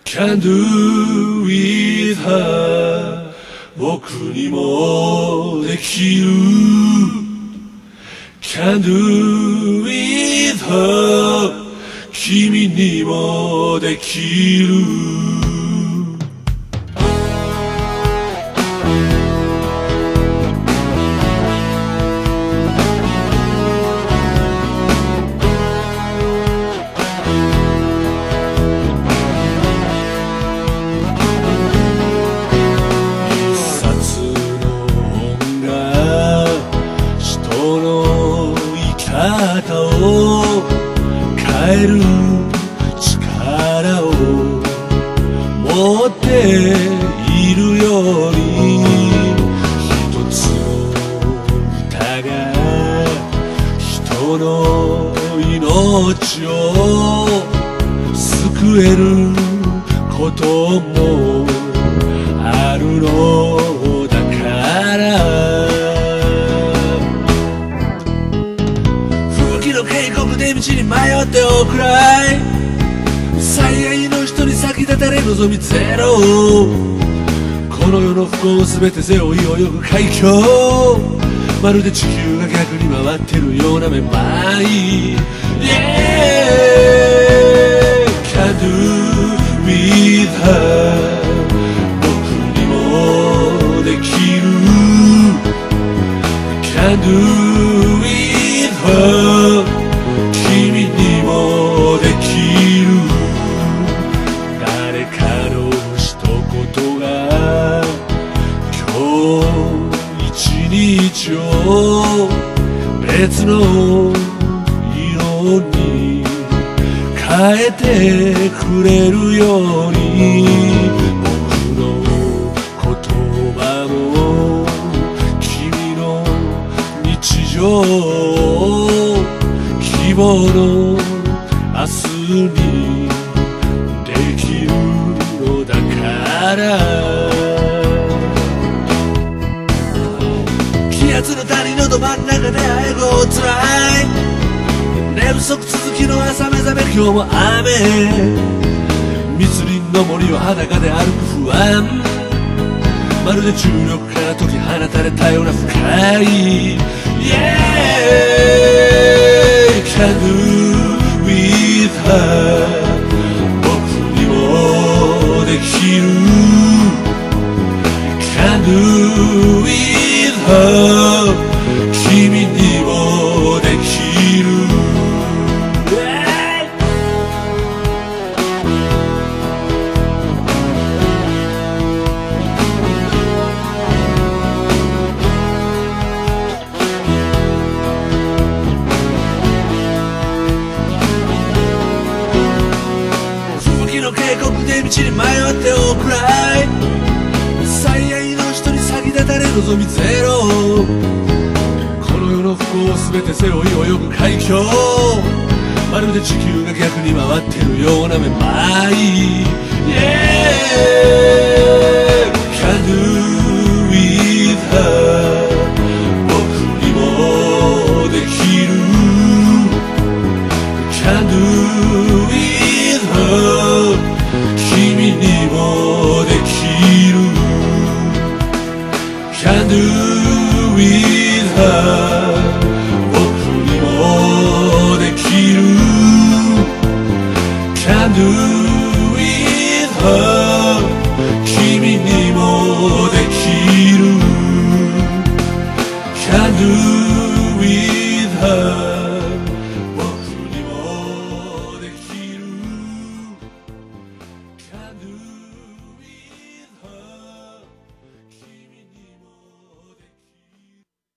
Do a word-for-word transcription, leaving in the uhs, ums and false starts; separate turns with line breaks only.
Can do with her 僕にもできる Can do with her 君にもできるを変える力を持っているように一つの歌が人の命を救えることもあるのだから渓谷で道に迷っておくらい最愛の人に先立たれ望みゼロこの世の不幸を全て背負い泳ぐ海峡まるで地球が逆に回ってるようなめまい Yeah Can do with her 僕にもできる Can do with her君にもできる誰かの一言が今日一日を別の色に変えてくれるように僕の言葉も君の日常希望の明日にできるのだから気圧の谷のど真ん中であえごつらい寝不足続きの朝目覚め今日も雨密林の森を裸で歩く不安まるで重力から解き放たれたような深い Yeah Can do with her 僕にもできる Can do with her 君にもできる渓谷で道に迷っておくらい最愛の人に先立たれ望みゼロこの世の不幸を全て背負い泳ぐ海峡まるで地球が逆に回ってるようなめまい Yeah Can do with her 僕にもできる Can do with her君にもできる Can do with her 僕にもできる Can do with her 君にもできる Can do with her